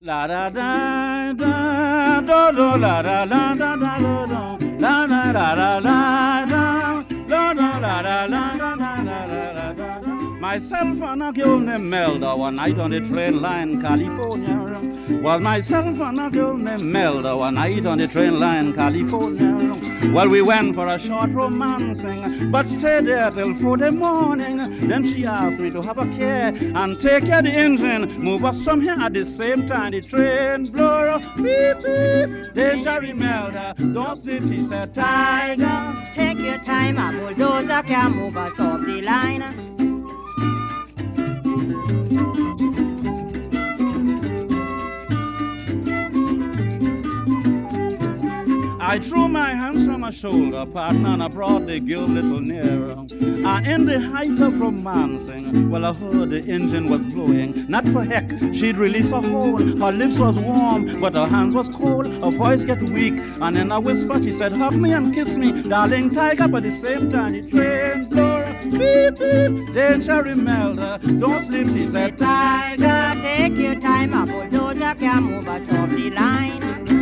La da da da do do la da la da da do do la da da da la da do do la da la da da la da da da. Myself and a girl named Melda one night on the train line California. Was myself and a girl named Melda one night on the train line California. Well, we went for a short romancing, but stayed there till 4 the morning. Then she asked me to have a care and take care of the engine, move us from here at the same time. The train blow up, beep beep. Danger Melda, don't sleep. She said, Tiger, Take your time, a bulldozer can move us off the line. I threw my hands from her shoulder, partner, and I brought the girl little nearer. And in the height of romancing, well, I heard the engine was blowing. Not for heck, she'd release a hole. Her lips was warm, but her hands was cold. Her voice get weak, and in a whisper she said, hug me and kiss me, darling tiger. But at the same time, the train blow, beep beep. Danger Melda, don't sleep. She said, Tiger, take your time, a bulldozer can move us off the line.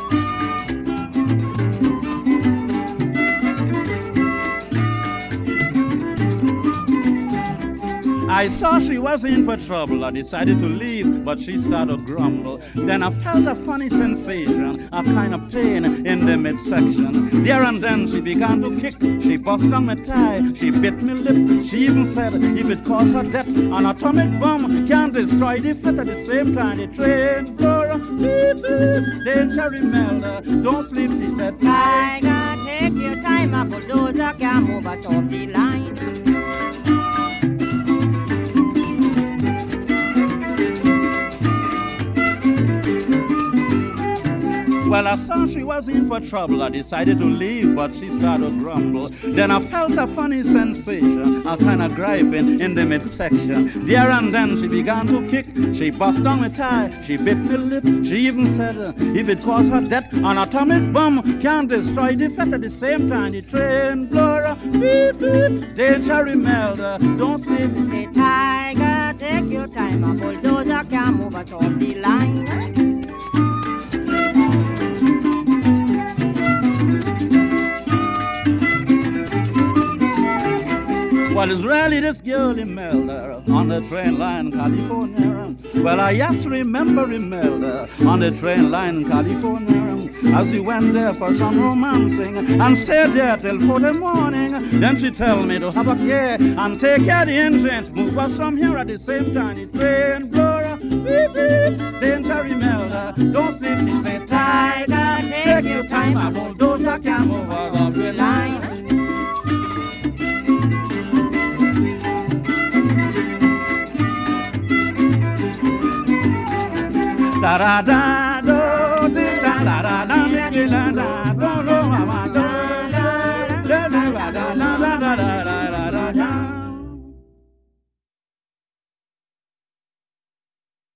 I saw she was in for trouble. I decided to leave, but she started to grumble. Then I felt a funny sensation, a kind of pain in the midsection. There and then she began to kick. She bust on my tie, she bit me lip. She even said if it caused her death, an atomic bomb can destroy the fat. At the same time, the train blow, beep beep. Danger Melda, don't sleep. She said, Tiger, take your time, a bulldozer can move us off the line. Well, I saw she was in for trouble. I decided to leave, but she started to grumble. Then I felt a funny sensation, a kind of griping in the midsection. There and then she began to kick. She bust on my tie, she bit my lip. She even said, if it caused her death, an atomic bomb can destroy the fat. At the same time, the train blow, beep beep. Danger Melda, don't sleep. Say, Tiger, take your time, a bulldozer can move us off the line. Well, it's really this girl Imelda on the train line California. Well, I just remember Imelda on the train line California. As we went there for some romancing and stayed there till 4 the morning. Then she tell me to have a care and take care of the engine, move us from here at the same time. The train blow, beep beep. Danger Imelda, don't sleep. She say, Tiger, take your time, a bulldozer can move us off the line. Da da da do da da da da da da da do do ma ma do da da da da da.